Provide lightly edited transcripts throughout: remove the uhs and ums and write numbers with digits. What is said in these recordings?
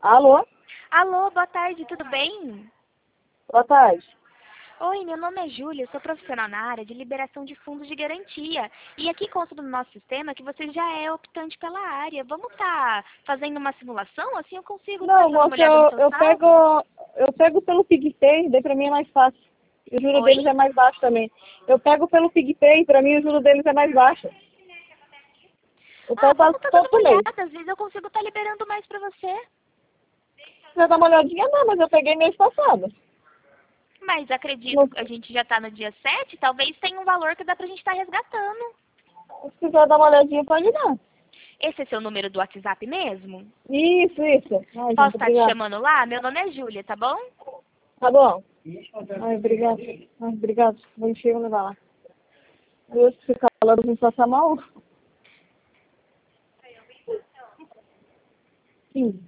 Alô? Alô, boa tarde, tudo bem? Boa tarde. Oi, meu nome é Júlia, eu sou profissional na área de liberação de fundos de garantia. E aqui consta no nosso sistema que você já é optante pela área. Vamos estar fazendo uma simulação? Assim eu consigo estar Não, dando uma moça, olhada no seu saldo? eu pego pelo PicPay, daí pra mim é mais fácil. E o juro Oi? deles é mais baixo também. Eu pego pelo PicPay, pra mim o juro deles é mais baixo. Eu Ah, pego vamos quase estar dando uma todo mês. olhada, às vezes eu consigo estar liberando mais pra você. Já dá uma olhadinha? Não, mas eu peguei mês passado. Mas acredito Não- que a gente já está no dia 7, talvez tenha um valor que dá pra gente estar resgatando. Se quiser dar uma olhadinha, pode dar. Esse é seu número do WhatsApp mesmo? Isso, isso. Ai, Posso gente, estar te obrigado. chamando lá? Meu nome é Júlia, tá bom? Tá bom. Ai, obrigado. Ai, obrigado. Vou encher e levar lá. Eu se calor não passa mal. Sim.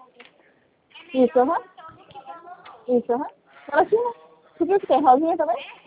Isso, aham. Isso, aham. Ela tinha. Você viu que tem rosinha também?